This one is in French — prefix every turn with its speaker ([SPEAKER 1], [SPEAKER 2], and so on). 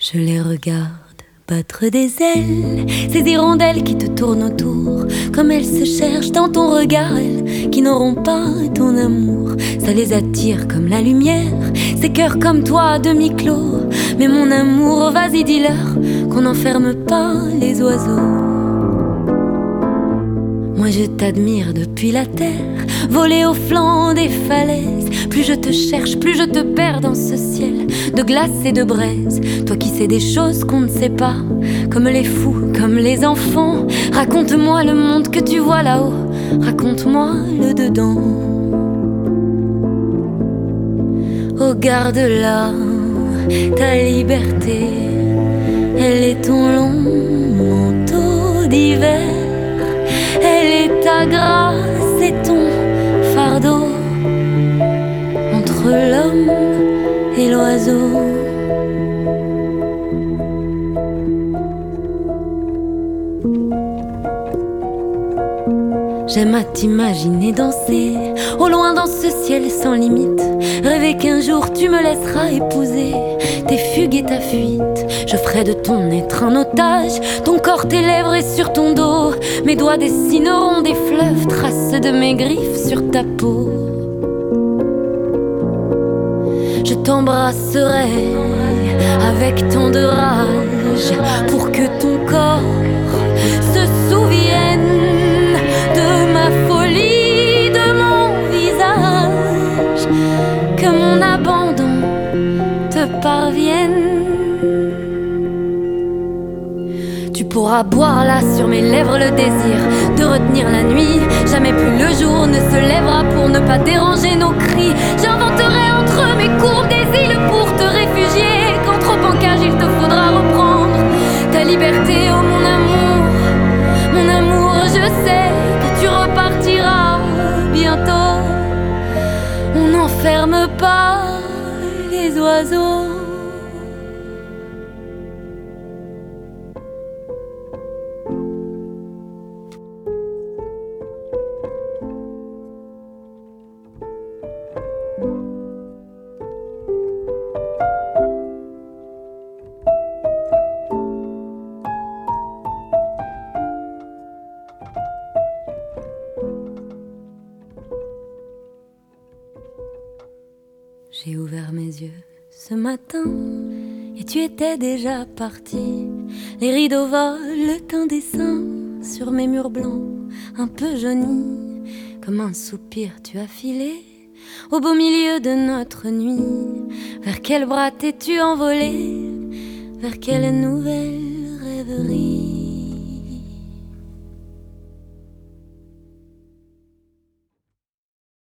[SPEAKER 1] Je les regarde battre des ailes, ces hirondelles qui te tournent autour, comme elles se cherchent dans ton regard, elles qui n'auront pas ton amour. Ça les attire comme la lumière, ces cœurs comme toi à demi-clos. Mais mon amour, vas-y dis-leur qu'on n'enferme pas les oiseaux. Moi je t'admire depuis la terre, voler au flanc des falaises. Plus je te cherche, plus je te perds dans ce ciel de glace et de braise. Toi qui sais des choses qu'on ne sait pas, comme les fous, comme les enfants. Raconte-moi le monde que tu vois là-haut, raconte-moi le dedans. Oh garde-la, ta liberté, elle est ton long manteau d'hiver. Elle est ta grâce et ton fardeau, entre l'homme et l'oiseau. J'aime à t'imaginer danser au loin dans ce ciel sans limite, rêver qu'un jour tu me laisseras épouser tes fugues et ta fuite. Je ferai de ton être un otage, ton corps, tes lèvres et sur ton dos. Mes doigts dessineront des fleuves, traces de mes griffes sur ta peau. Je t'embrasserai avec tant de rage pour que ton corps se souvienne de ma folie, de mon visage, que mon abandon te parvienne. Tu pourras boire là sur mes lèvres le désir de retenir la nuit. Jamais plus le jour ne se lèvera pour ne pas déranger nos cris. J'inventerai entre mes courbes des îles pour te réfugier, quand trop en cage il te faudra reprendre ta liberté. Oh mon amour, je sais que tu repartiras bientôt. On n'enferme pas les oiseaux. J'ai ouvert mes yeux ce matin et tu étais déjà parti. Les rideaux volent indécents sur mes murs blancs, un peu jaunis. Comme un soupir tu as filé au beau milieu de notre nuit. Vers quel bras t'es-tu envolé? Vers quelle nouvelle rêverie?